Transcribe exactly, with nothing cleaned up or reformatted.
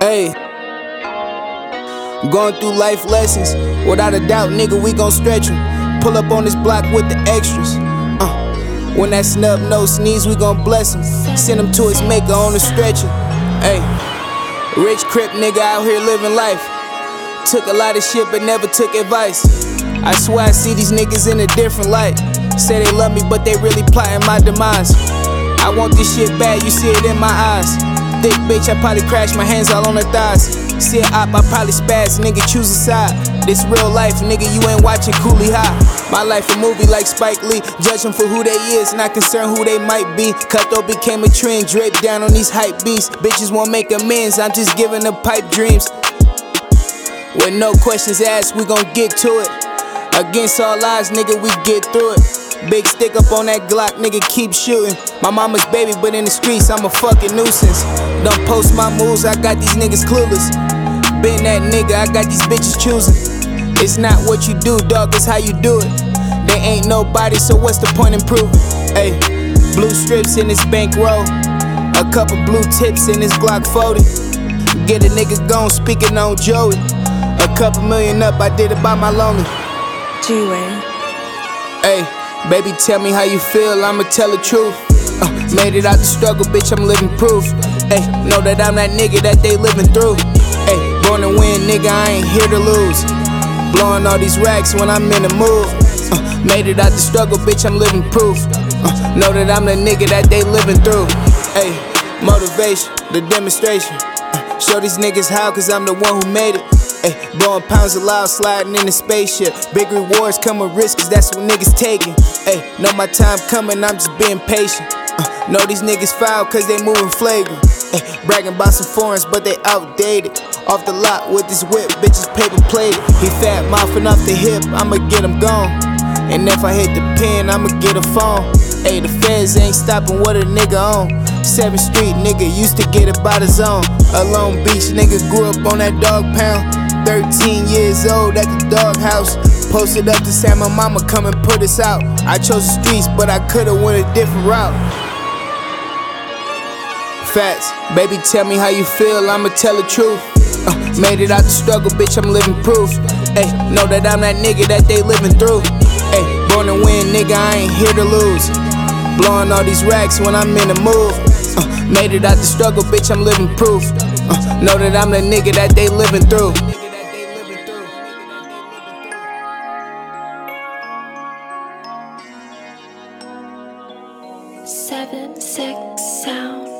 Hey, going through life lessons. Without a doubt, nigga, we gon' stretch 'em. Pull up on this block with the extras. Uh, when that snub nose sneeze, we gon' bless him. Send him to his maker on the stretcher. Hey, rich crip nigga out here living life. Took a lot of shit but never took advice. I swear I see these niggas in a different light. Say they love me but they really plotting my demise. I want this shit bad, you see it in my eyes. Thick bitch, I probably crash my hands all on her thighs. See it op, I probably spaz, nigga choose a side. This real life, nigga, you ain't watching Cooley High. My life a movie like Spike Lee. Judge them for who they is, not concerned who they might be. Cutthroat became a trend, draped down on these hype beats. Bitches won't make amends, I'm just giving them pipe dreams. With no questions asked, we gon' get to it. Against all odds, nigga, we get through it. Big stick up on that Glock, nigga, keep shooting. My mama's baby, but in the streets, I'm a fucking nuisance. Don't post my moves, I got these niggas clueless. Been that nigga, I got these bitches choosing. It's not what you do, dog, it's how you do it. They ain't nobody, so what's the point in proving? Ayy, blue strips in this bankroll. A couple blue tips in this Glock forty. Get a nigga gone, speaking on Joey. A couple million up, I did it by my lonely. G-Way. Ayy, baby, tell me how you feel, I'ma tell the truth. Uh, made it out the struggle, bitch, I'm living proof. Ayy, know that I'm that nigga that they living through. Ayy, born to win, nigga, I ain't here to lose. Blowing all these racks when I'm in the mood. Uh, made it out the struggle, bitch, I'm living proof. Uh, know that I'm the nigga that they living through. Ayy, motivation, the demonstration. Uh, show these niggas how, cause I'm the one who made it. Ay, blowing pounds of loud, sliding in the spaceship. Big rewards come with risk, cause that's what niggas taking. Ay, know my time coming, I'm just being patient. Uh, know these niggas foul cause they moving flagrant. Ay, bragging about some foreigns, but they outdated. Off the lot with this whip, bitches paper plated. He fat mouthing off the hip, I'ma get him gone. And if I hit the pin, I'ma get a phone. Ay, the feds ain't stopping what a nigga on. seventh Street nigga used to get it by the zone. A Long Beach nigga grew up on that dog pound. thirteen years old at the doghouse. Posted up to say my mama come and put us out. I chose the streets, but I could've went a different route. Facts, baby, tell me how you feel, I'ma tell the truth. Uh, made it out the struggle, bitch, I'm living proof. Ayy, know that I'm that nigga that they living through. Ayy, born to win, nigga, I ain't here to lose. Blowing all these racks when I'm in the mood. Uh, made it out the struggle, bitch, I'm living proof. Uh, know that I'm the nigga that they living through. Seven, six, sound.